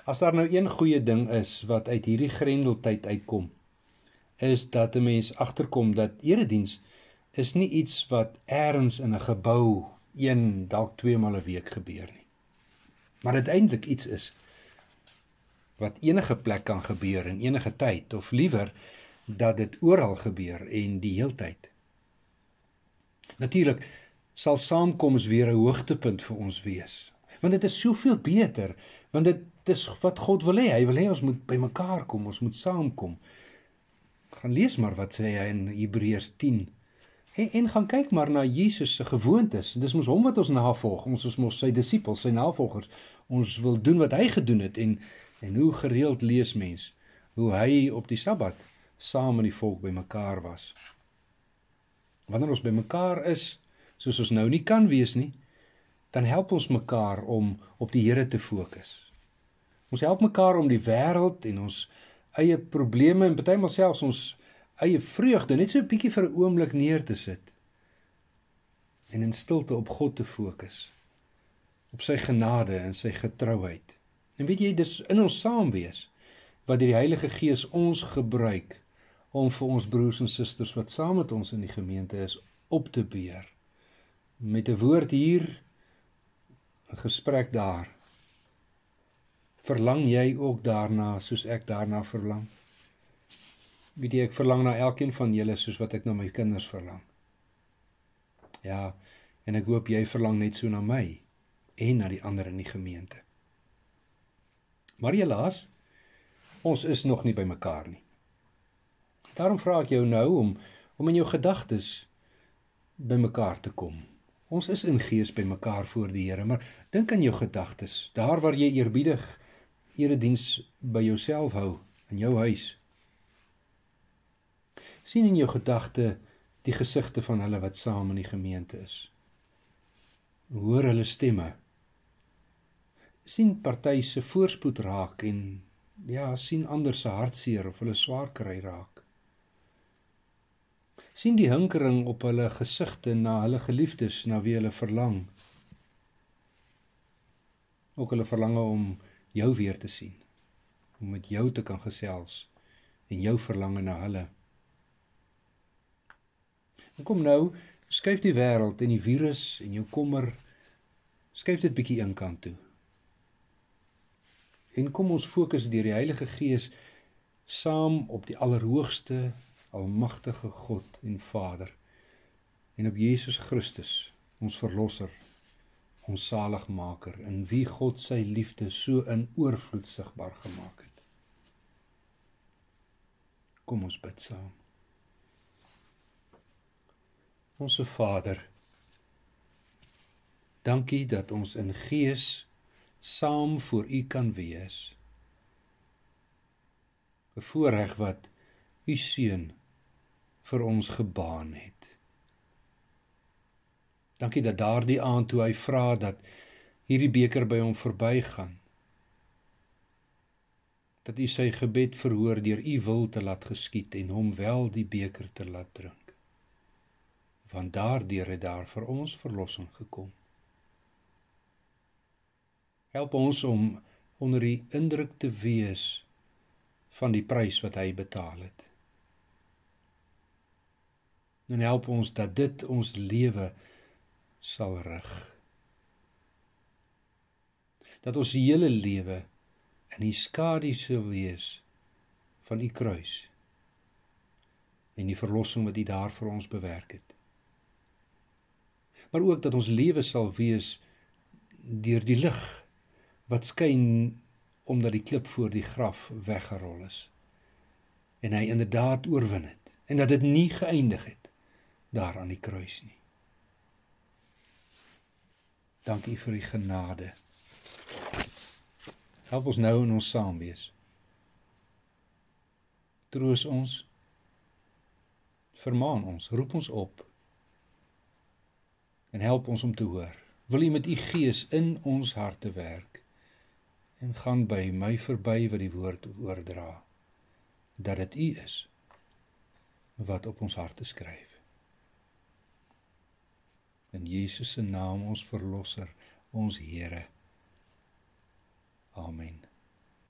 As daar nou een goeie ding is wat uit hierdie grendeltyd uitkom, is dat 'n mens agterkom dat erediens is nie iets wat eers in 'n gebou dalk 2 maal 'n week gebeur nie. Maar dit eintlik iets is wat enige plek kan gebeur in enige tyd, of liewer dat dit oral gebeur en die heeltyd. Natuurlik sal saamkoms weer 'n hoogtepunt vir ons wees. Want dit is soveel beter, want dit is wat God wil hê. Hy wil hê ons moet by mekaar kom, ons moet saamkom. Gaan lees maar wat sê hy in Hebreërs 10. En gaan kyk maar na Jesus se gewoontes. Dis mos hom wat ons navolg. Ons is mos sy disippels, sy navolgers. Ons wil doen wat hy gedoen het en hoe gereeld lees mens hoe hy op die Sabbat saam met die volk by mekaar was. Wanneer ons by mekaar is, soos ons nou nie kan wees nie, dan help ons mekaar om op die Here te fokus. Ons help mekaar om die wêreld en ons eie probleme en partymal selfs ons eie vreugde net so 'n bietjie vir 'n oomblik neer te sit en in stilte op God te fokus, op sy genade en sy getrouheid. En weet jy, dis in ons saam wees wat die Heilige Gees ons gebruik om vir ons broers en susters wat saam met ons in die gemeente is, op te beer. Met 'n woord hier, 'n gesprek daar. Verlang jy ook daarna soos ek daarna verlang? Weet jy, ek verlang na elkeen van julle soos wat ek na my kinders verlang. Ja, en ek hoop jy verlang net so na my en na die ander in die gemeente. Maar helaas, ons is nog nie by mekaar nie. Daarom vra ek jou nou om in jou gedagtes by mekaar te kom. Ons is in gees by mekaar voor die Here, maar dink aan jou gedagtes, daar waar jy eerbiedig erediens by jouself hou, in jou huis. Sien in jou gedagte die gesigte van hulle wat saam in die gemeente is. Hoor hulle stemme. Sien party se voorspoed raak en sien ander se hartseer of hulle swaar kry raak. Sien die hinkering op hulle gesigte na hulle geliefdes, na wie hulle verlang. Ook hulle verlange om jou weer te sien, om met jou te kan gesels en jou verlange na hulle. En kom nou, skuif die wêreld en die virus en jou kommer, skuif dit bietjie eenkant toe. En kom ons fokus deur die Heilige Gees saam op die Allerhoogste, Almagtige God en Vader, en op Jesus Christus, ons Verlosser, ons Saligmaker, in wie God sy liefde so in oorvloed sigbaar gemaak het. Kom ons bid saam. Onse Vader, dankie dat ons in gees saam voor U kan wees. 'n Voorreg wat U Seun vir ons gebaan het. Dankie dat daardie aand toe hy vra dat hierdie beker by hom verbygaan, dat U sy gebed verhoor deur U wil te laat geskied en hom wel die beker te laat drink. Want daardeur het daar vir ons verlossing gekom. Help ons om onder die indruk te wees van die prys wat hy betaal het. En help ons dat dit ons lewe sal rig. Dat ons hele lewe in die skadu sal wees van U kruis en die verlossing wat U daar vir ons bewerk het. Maar ook dat ons lewe sal wees deur die lig wat skyn omdat die klip voor die graf weggerol is en hy inderdaad oorwin het en dat dit nie geëindig het daar aan die kruis nie. Dankie vir U genade. Help ons nou in ons saam wees. Troos ons, vermaan ons, roep ons op en help ons om te hoor. Wil U met U Gees in ons harte werk en gaan by my verby wat die woord oordra, dat dit U is wat op ons harte skryf. In Jesus se naam, ons Verlosser, ons Here. Amen.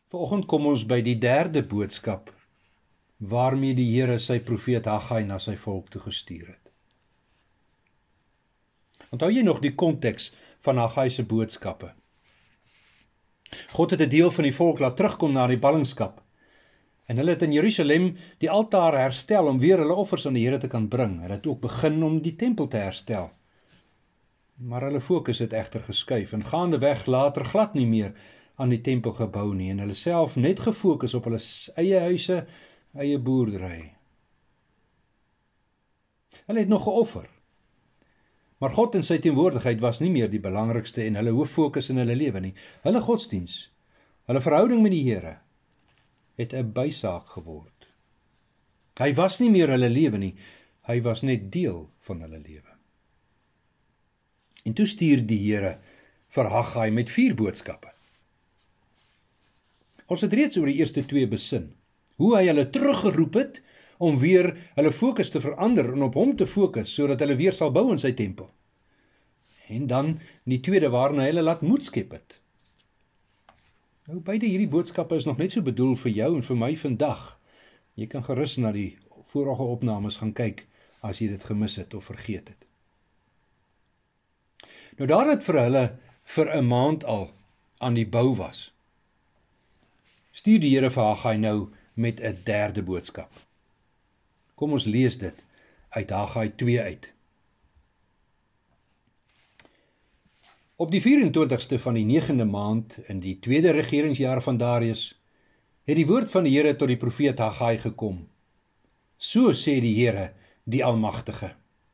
Vanoggend kom ons by die derde boodskap waarmee die Here sy profeet Haggai na sy volk toe gestuur het. Onthou jy nog die konteks van Haggai se boodskappe? God het 'n deel van die volk laat terugkom na die ballingskap. En hulle het in Jerusalem die altaar herstel om weer hulle offers aan die Here te kan bring. Hulle het ook begin om die tempel te herstel. Maar hulle fokus het egter geskuif en gaandeweg later glad nie meer aan die tempel gebou nie en hulle self net gefokus op hulle eie huise, eie boerdery. Hulle het nog geoffer. Maar God en sy teenwoordigheid was nie meer die belangrikste en hulle hooffokus in hulle lewe nie. Hulle godsdiens, hulle verhouding met die Here, het 'n bysaak geword. Hy was nie meer hulle lewe nie, hy was net deel van hulle lewe. En toe stuur die Here vir Haggai met 4 boodskappe. Ons het reeds oor die eerste 2 besin, hoe hy hulle teruggeroep het om weer hulle fokus te verander en op hom te fokus, sodat hulle weer sal bou in sy tempel. En dan die tweede waarna hy hulle laat moed skep het. Nou, beide hierdie boodskappe is nog net so bedoel vir jou en vir my vandag. Jy kan gerus na die vorige opnames gaan kyk, as jy dit gemis het of vergeet het. Nou daar het vir hulle vir 'n maand al aan die bou was, stuur die Here vir Haggai nou met 'n derde boodskap. Kom ons lees dit uit Haggai 2 uit. Op die 24ste van die 9de maand in die 2de regeringsjaar van Darius, het die woord van die Here tot die profeet Haggai gekom. So sê die Here, die Almagtige.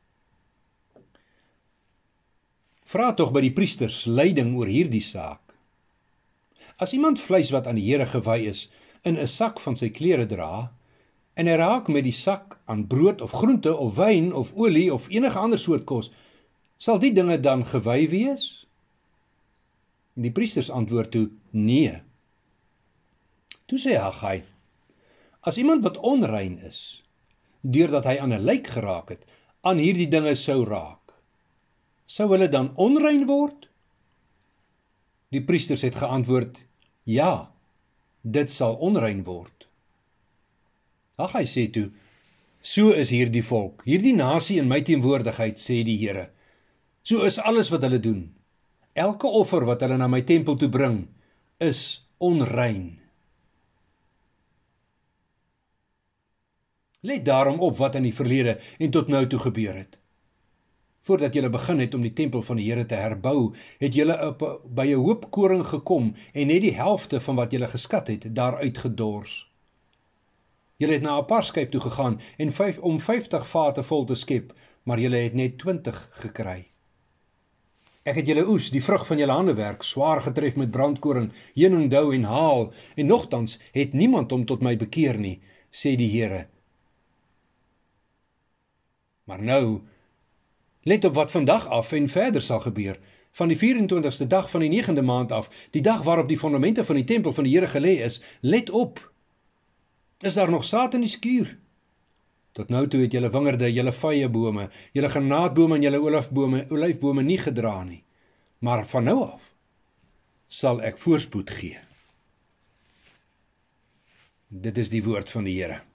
Vra tog by die priesters leiding oor hierdie saak. As iemand vleis wat aan die Here gewy is, in 'n sak van sy klere dra, en hy raak met die sak aan brood of groente of wyn of olie of enige ander soort kos, sal die dinge dan gewy wees? Die priesters antwoord toe, nee. Toe sê Haggai, as iemand wat onrein is, deurdat hy aan 'n lijk geraak het, aan hierdie dinge sou raak, sou hulle dan onrein word? Die priesters het geantwoord, ja, dit sal onrein word. Haggai sê toe, so is hierdie volk, hierdie nasie in my teenwoordigheid, sê die Here. So is alles wat hulle doen. Elke offer wat hulle na my tempel toe bring, is onrein. Let daarom op wat in die verlede en tot nou toe gebeur het. Voordat julle begin het om die tempel van die Here te herbou, het julle by 'n hoop koring gekom en net die helfte van wat julle geskat het, daaruit gedors. Julle het na 'n parskyp toe gegaan en om 50 vate vol te skep, maar julle het net 20 gekry. Ek het julle oes, die vrug van julle handewerk, swaar getref met brandkoring, heuningsdou en haal, en nogtans het niemand hom tot my bekeer nie, sê die Here. Maar nou, let op wat vandag af en verder sal gebeur. Van die 24ste dag van die 9de maand af, die dag waarop die fondamente van die tempel van die Here gelê is, let op. Is daar nog saad in die skuur? Tot nou toe het julle wingerde, julle vyebome, julle granaatbome en julle olyfbome nie gedra nie. Maar van nou af sal ek voorspoed gee. Dit is die woord van die Here.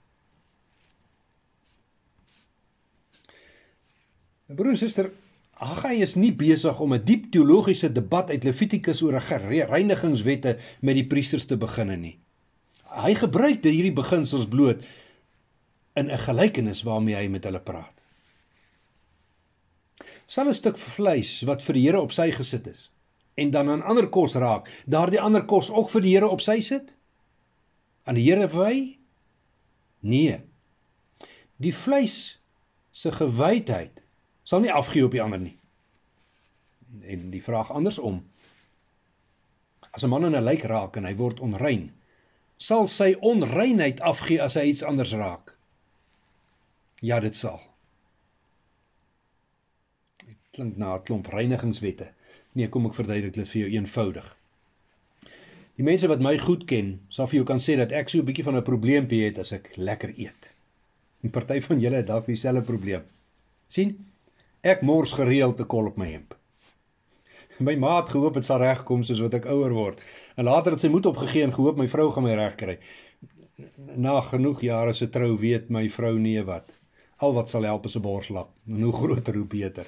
Broer en suster, Haggai is nie besig om 'n diep teologiese debat uit Levitikus oor 'n reinigingswette met die priesters te beginne nie. Hy gebruik hierdie beginsels bloot in 'n gelykenis waarmee hy met hulle praat. Sal 'n stuk vleis wat vir die Here op sy gesit is, en dan aan ander kos raak, daardie ander kos ook vir die Here op sy sit? Aan die Here wy? Nee. Die vleis se gewydheid sal nie afgee op die ander nie. En die vraag andersom. As 'n man in 'n lijk raak en hy word onrein, sal sy onreinheid afgee as hy iets anders raak? Ja, dit sal. Dit klink na 'n klomp reinigingswette. Nee, kom ek verduidelik dit vir jou eenvoudig. Die mense wat my goed ken, sal vir jou kan sê dat ek so 'n bietjie van 'n probleempie het as ek lekker eet. En party van julle het dalk dieselfde probleem. Sien, ek mors gereeld 'n kol op my hemp. My ma het gehoop het sal regkom soos wat ek ouer word. En later het sy moed opgegee en gehoop my vrou gaan my regkry. Na genoeg jare se trou weet my vrou nee wat. Al wat sal help is 'n borslap. En hoe groter hoe beter.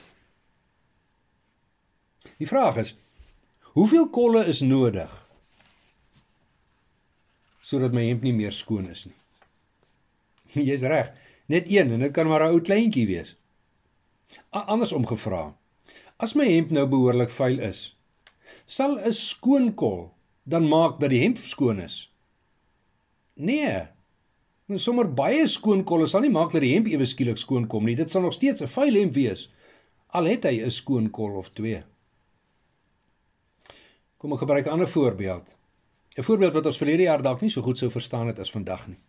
Die vraag is, hoeveel kolle is nodig sodat my hemp nie meer skoon is nie? Jy's reg, net een en dit kan maar 'n ou kleintjie wees. Andersom gevra, as my hemp nou behoorlik vuil is, sal 'n skoon kol dan maak dat die hemp skoon is? Nee, sommer baie skoon kolle sal nie maak dat die hemp ewe skielik skoon kom nie, dit sal nog steeds 'n vuil hemp wees, al het hy 'n skoon kol of twee. Kom ek gebruik 'n ander voorbeeld. 'n Voorbeeld wat ons verlede jaar dalk nie so goed sou verstaan het as vandag nie.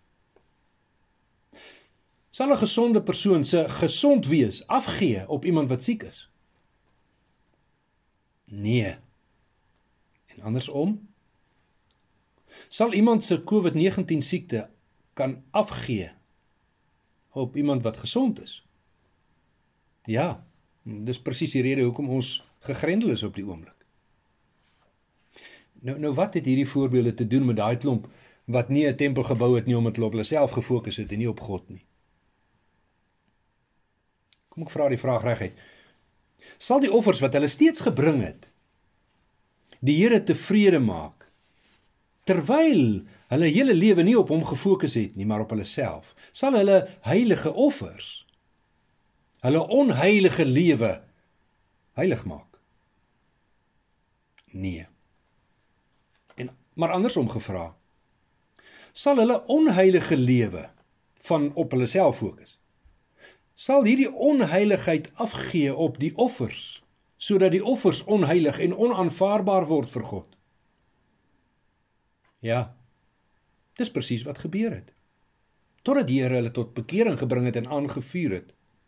Sal 'n gesonde persoon se gesond wees afgee op iemand wat siek is? Nee. En andersom? Sal iemand se COVID-19 siekte kan afgee op iemand wat gesond is? Ja, dis presies die rede hoekom ons gegrendel is op die oomblik. Nou wat het hierdie voorbeelde te doen met daai klomp wat nie 'n tempel gebou het nie omdat hulle op hulle self gefokus het en nie op God nie? Kom ek vra die vraag reguit. Sal die offers wat hulle steeds gebring het, die Here tevrede maak, terwyl hulle hele lewe nie op hom gefokus het nie, maar op hulle self? Sal hulle heilige offers, hulle onheilige lewe, heilig maak? Nee. Maar andersom gevra, sal hulle onheilige lewe van op hulle self fokus, sal hierdie onheiligheid afgee op die offers, sodat die offers onheilig en onaanvaarbaar word vir God? Ja, dis presies wat gebeur het, totdat die Here hulle tot bekering gebring het en aangevuur het.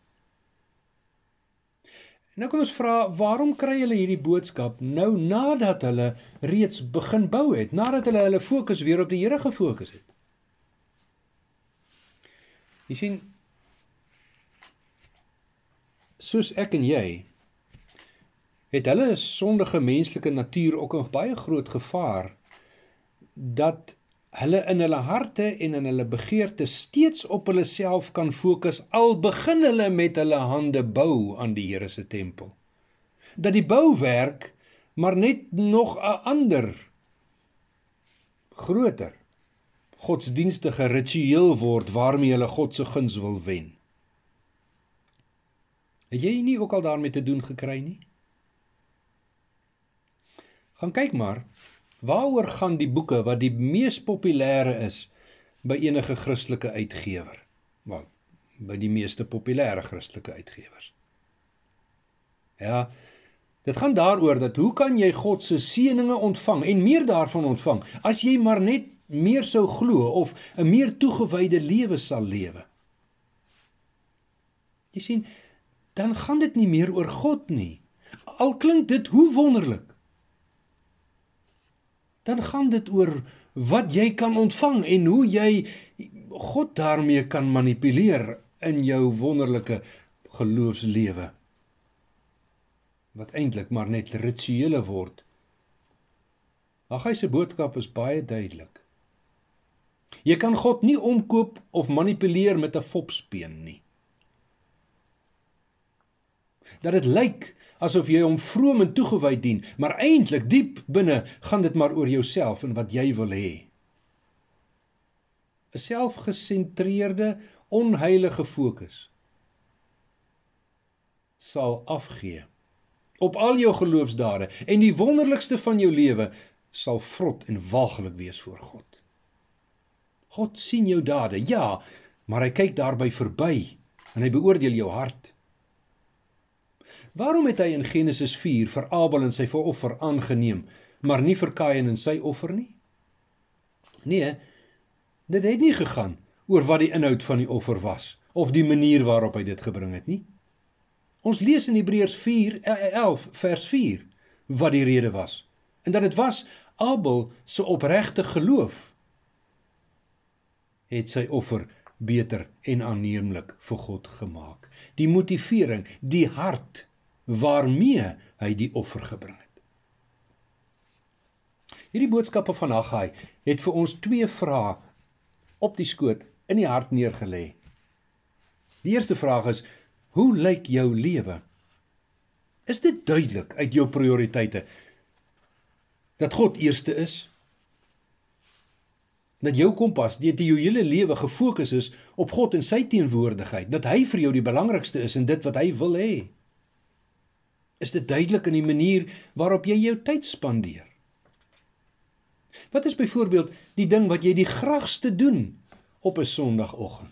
Nou kan ons vra, waarom kry hulle hierdie boodskap nou nadat hulle reeds begin bou het, nadat hulle fokus weer op die Here gefokus het? Jy sien, soos ek en jy, het hulle sondige menslike natuur ook 'n baie groot gevaar, dat hulle in hulle harte en in hulle begeerte steeds op hulle self kan fokus, al begin hulle met hulle hande bou aan die Here se tempel. Dat die bouwerk maar net nog 'n ander, groter, godsdienstige ritueel word waarmee hulle God se guns wil wen. Het jy nie ook al daarmee te doen gekry nie? Gaan kyk maar, waaroor gaan die boeke wat die mees populêre is by enige Christelike uitgewer? Wel, by die meeste populêre Christelike uitgewers. Ja, dit gaan daaroor dat hoe kan jy God se seëninge ontvang en meer daarvan ontvang, as jy maar net meer sou glo of 'n meer toegewyde lewe sal lewe. Jy sien, dan gaan dit nie meer oor God nie. Al klink dit hoe wonderlik. Dan gaan dit oor wat jy kan ontvang en hoe jy God daarmee kan manipuleer in jou wonderlike geloofslewe, wat eintlik maar net rituele word. Haggai se boodskap is baie duidelik. Jy kan God nie omkoop of manipuleer met 'n fopspeen nie. Dat dit lyk asof jy hom vroom en toegewyd dien, maar eintlik diep binne gaan dit maar oor jouself en wat jy wil hê. 'n Selfgesentreerde, onheilige fokus sal afgee op al jou geloofsdade en die wonderlikste van jou lewe sal vrot en walglik wees voor God. God sien jou dade, ja, maar hy kyk daarby verby en hy beoordeel jou hart. Waarom het hy in Genesis 4 vir Abel en sy offer aangeneem, maar nie vir Kain en sy offer nie? Nee, dit het nie gegaan oor wat die inhoud van die offer was, of die manier waarop hy dit gebring het nie. Ons lees in Hebreërs 11 vers 4 wat die rede was, en dat dit was Abel se opregte geloof het sy offer beter en aanneemlik vir God gemaak. Die motivering, die hart waarmee hy die offer gebring het. Hierdie boodskappe van Haggai het vir ons 2 vrae op die skoot in die hart neergelê. Die eerste vraag is, hoe lyk jou lewe? Is dit duidelik uit jou prioriteite dat God eerste is? Dat jou kompas, dat jou hele lewe gefokus is op God en sy teenwoordigheid, dat hy vir jou die belangrikste is en dit wat hy wil hê? Is dit duidelik in die manier waarop jy jou tyd spandeer? Wat is byvoorbeeld die ding wat jy die graagste doen op 'n Sondagoggend?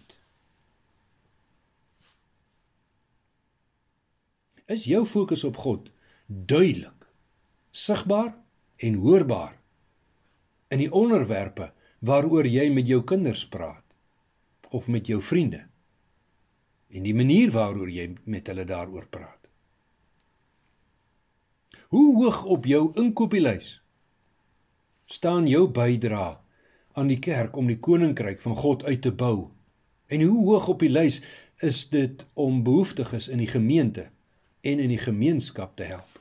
Is jou fokus op God duidelik, sigbaar en hoorbaar in die onderwerpe waaroor jy met jou kinders praat of met jou vriende en die manier waaroor jy met hulle daaroor praat? Hoe hoog op jou inkopieslys staan jou bydrae aan die kerk om die koninkryk van God uit te bou? En hoe hoog op die lys is dit om behoeftiges in die gemeente en in die gemeenskap te help?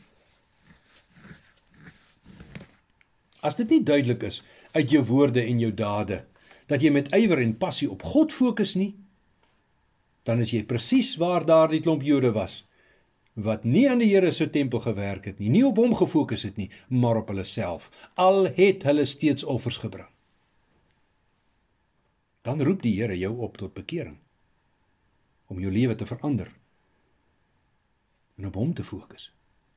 As dit nie duidelik is uit jou woorde en jou dade, dat jy met ywer en passie op God fokus nie, dan is jy presies waar daardie klomp Jode was, wat nie aan die Here se tempel gewerk het nie op hom gefokus het nie, maar op hulle self, al het hulle steeds offers gebring. Dan roep die Here jou op tot bekering, om jou lewe te verander, en op hom te fokus.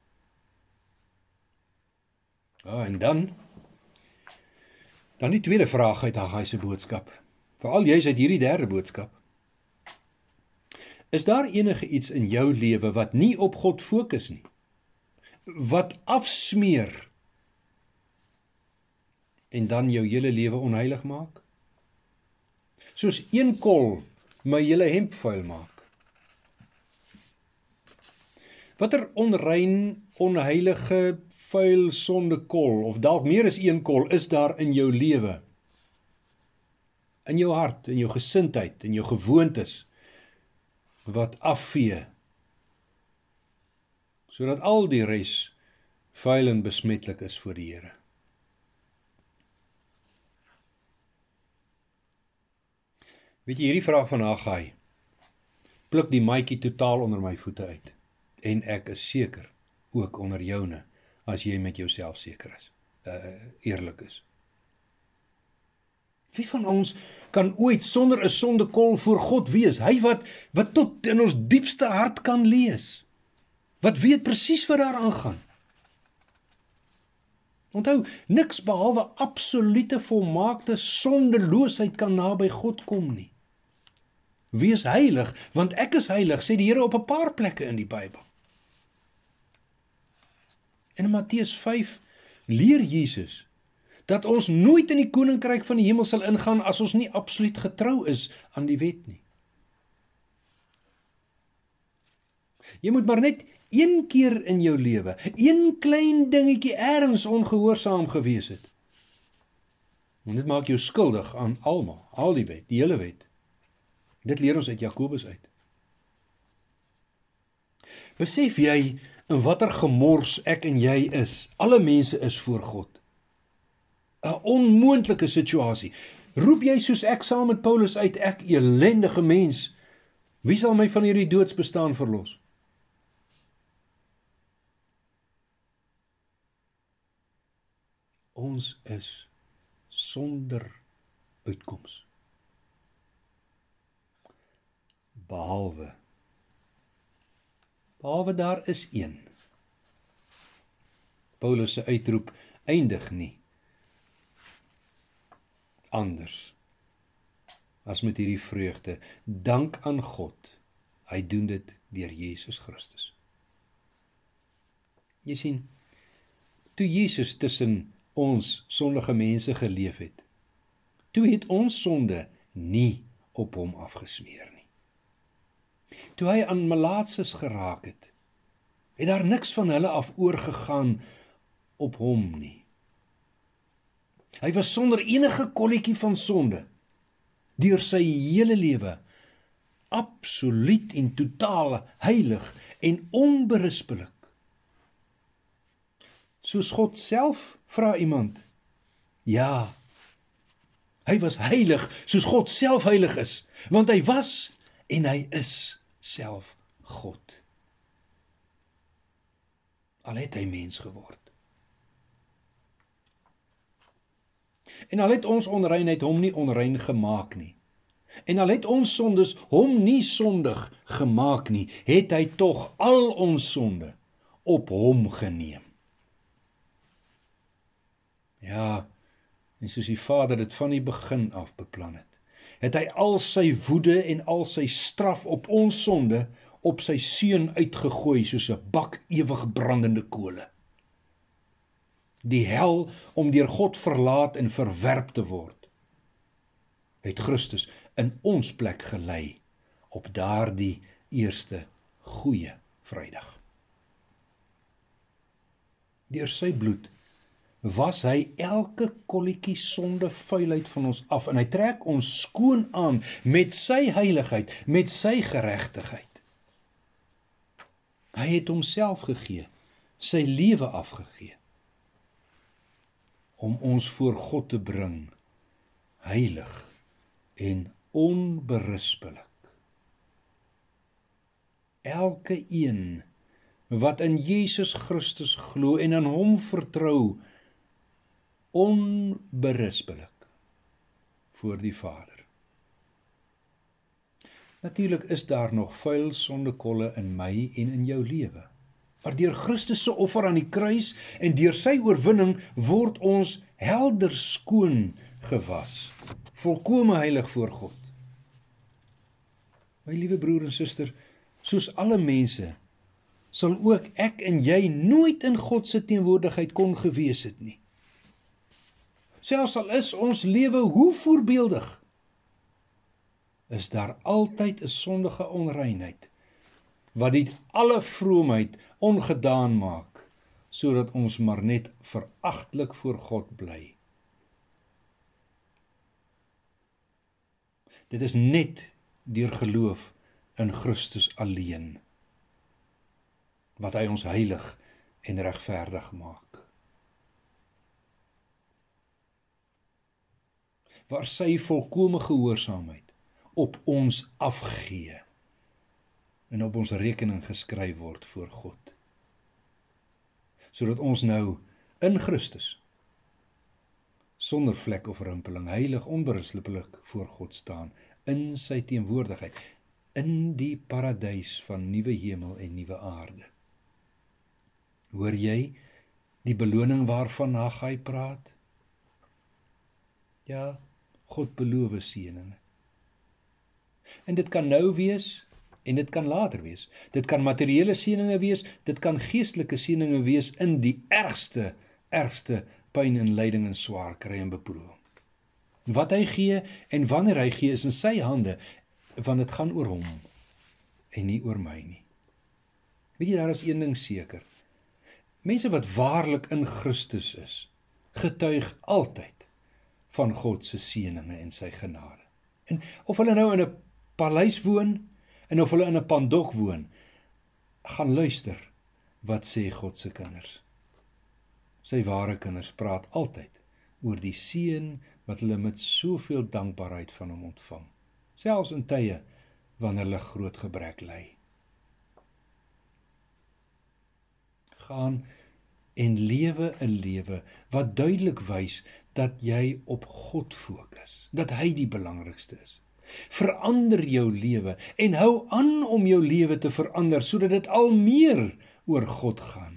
En dan die tweede vraag uit Haggai se boodskap, veral juis uit hierdie derde boodskap. Is daar enige iets in jou lewe wat nie op God fokus nie, wat afsmeer en dan jou hele lewe onheilig maak? Soos een kol my hele hemp vuil maak. Watter onrein, onheilige, vuil sondekol, of dalk meer as een kol, is daar in jou lewe? In jou hart, in jou gesindheid, in jou gewoontes, wat afvee, sodat al die res vuil en besmetlik is voor die Here. Weet jy, hierdie vraag van Haggai pluk die maatjie totaal onder my voete uit. En ek is seker, ook onder joune, as jy met jouself seker is, eerlik is. Wie van ons kan ooit sonder 'n sondekol voor God wees? Hy wat tot in ons diepste hart kan lees. Wat weet presies wat daar aangaan. Onthou, niks behalwe absolute volmaakte sondeloosheid kan naby God kom nie. Wees heilig, want ek is heilig, sê die Here op 'n paar plekke in die Bybel. En in Matteus 5 leer Jesus dat ons nooit in die koninkryk van die hemel sal ingaan as ons nie absoluut getrou is aan die wet nie. Jy moet maar net een keer in jou lewe, een klein dingetjie ergens ongehoorsaam gewees het. En dit maak jou skuldig aan almal, al die wet, die hele wet. Dit leer ons uit Jakobus uit. Besef jy in watter gemors ek en jy is? Alle mense is voor God. 'n onmoontlike situasie. Roep jy soos ek saam met Paulus uit, ek elendige mens, wie sal my van hierdie doodsbestaan verlos? Ons is sonder uitkoms. Behalwe daar is een. Paulus se uitroep eindig nie anders as met hierdie vreugde. Dank aan God, hy doen dit deur Jesus Christus. Jy sien, toe Jesus tussen ons sondige mense geleef het, toe het ons sonde nie op hom afgesmeer nie. Toe hy aan malaatses geraak het daar niks van hulle af oorgegaan op hom nie. Hy was sonder enige kolletjie van sonde, deur sy hele lewe, absoluut en totaal heilig en onberispelik. soos God self, vra iemand. Ja, hy was heilig, soos God self heilig is, want hy was en hy is self God. Al het hy mens geword. En al het ons onreinheid hom nie onrein gemaak nie. En al het ons sondes hom nie sondig gemaak nie, het hy tog al ons sonde op hom geneem. Ja, en soos die Vader dit van die begin af beplan het, het hy al sy woede en al sy straf op ons sonde op sy seun uitgegooi soos 'n bak ewig brandende kole. Die hel om deur God verlaat en verwerp te word, het Christus in ons plek gelei op daardie eerste goeie Vrydag. Deur sy bloed was hy elke kolletjie sonde vuilheid van ons af en hy trek ons skoon aan met sy heiligheid, met sy geregtigheid. Hy het homself gegee, sy lewe afgegee, om ons voor God te bring, heilig en onberispelik. Elke een wat in Jesus Christus glo en aan hom vertrou, onberispelik voor die Vader. Natuurlik is daar nog vuil sondekolle in my en in jou lewe. Maar deur Christus se offer aan die kruis en deur sy oorwinning word ons helder skoon gewas, volkome heilig voor God. My liewe broer en suster, soos alle mense, sal ook ek en jy nooit in God se teenwoordigheid kon gewees het nie. Selfs al is ons lewe hoe voorbeeldig, is daar altyd 'n sondige onreinheid, wat die alle vroomheid ongedaan maak, sodat ons maar net veragtelik voor God bly. Dit is net deur geloof in Christus alleen, wat hy ons heilig en regverdig maak. Waar sy volkome gehoorsaamheid op ons afgee en op ons rekening geskryf word voor God. Sodat ons nou in Christus sonder vlek of rimpeling, heilig, onberispelik voor God staan, in sy teenwoordigheid, in die paradys van nuwe hemel en nuwe aarde. Hoor jy die beloning waarvan Haggai praat? Ja, God beloof seëninge. En dit kan nou wees, en dit kan later wees. Dit kan materiële seëninge wees, dit kan geestelike seëninge wees in die ergste pyn en lyding en swaar kry en beproewing. Wat hy gee en wanneer hy gee is in sy hande, want dit gaan oor hom en nie oor my nie. Weet jy, daar is een ding seker. Mense wat waarlik in Christus is, getuig altyd van God se seëninge en sy genade. En of hulle nou in 'n paleis woon, en of hulle in 'n pandok woon, gaan luister wat sê God se kinders. Sy ware kinders praat altyd oor die seën wat hulle met soveel dankbaarheid van hom ontvang, selfs in tye wanneer hulle groot gebrek ly. Gaan en lewe 'n lewe wat duidelik wys dat jy op God fokus, dat hy die belangrikste is. Verander jou lewe en hou aan om jou lewe te verander, sodat dit al meer oor God gaan.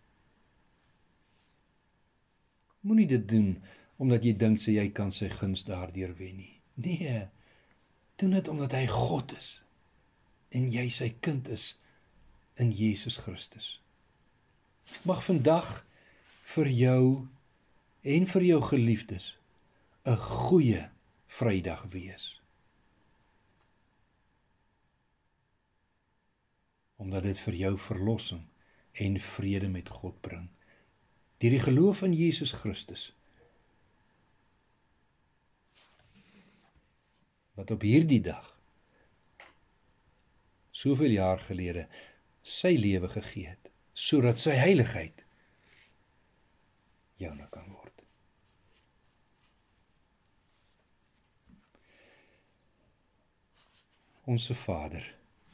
Moenie dit doen omdat jy dink jy kan sy guns daardeur wen nie. Nee, doen dit omdat hy God is en jy sy kind is in Jesus Christus. Mag vandag vir jou en vir jou geliefdes 'n goeie Vrydag wees. Omdat dit vir jou verlossing en vrede met God bring. Deur die geloof in Jesus Christus, wat op hierdie dag, soveel jaar gelede, sy lewe gegee het, sodat sy heiligheid joune kan word. Onse Vader,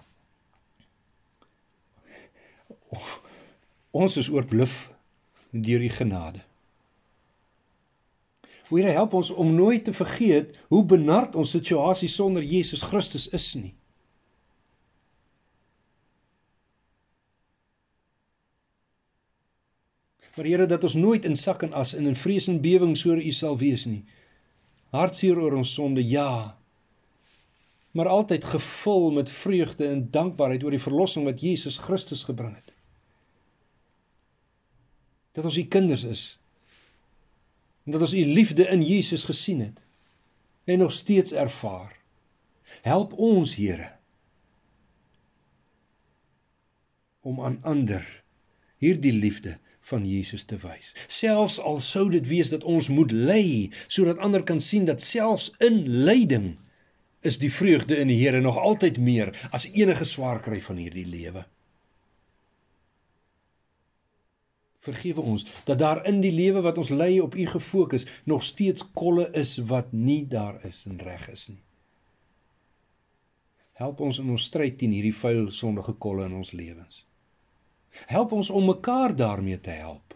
ons is oorbluf deur U genade. Here, help ons om nooit te vergeet hoe benard ons situasie sonder Jesus Christus is nie. Maar Here, dat ons nooit in sak en as en in vrees en bewing voor U sal wees nie. Hartseer oor ons sonde, ja, maar altyd gevul met vreugde en dankbaarheid oor die verlossing wat Jesus Christus gebring het. Dat ons U kinders is, en dat ons U liefde in Jesus gesien het, en nog steeds ervaar. Help ons, Here, om aan ander hierdie liefde van Jesus te wys. Selfs al sou dit wees dat ons moet ly, sodat ander kan sien dat selfs in lyding is die vreugde in die Here nog altyd meer as enige swaar kry van hierdie lewe. Vergewe ons dat daar in die lewe wat ons lei op U gefokus nog steeds kolle is wat nie daar is en reg is nie. Help ons in ons stryd teen hierdie vuil sondige kolle in ons lewens. Help ons om mekaar daarmee te help.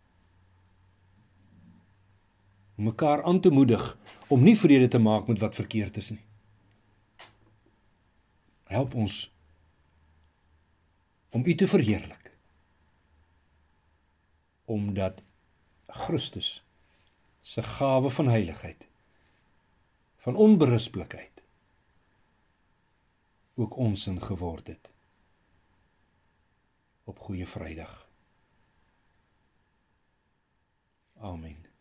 Om mekaar aan te moedig om nie vrede te maak met wat verkeerd is nie. Help ons om U te verheerlik. Omdat Christus se gawe van heiligheid, van onberisplikheid, ook ons sin geword het. Op Goeie Vrydag. Amen.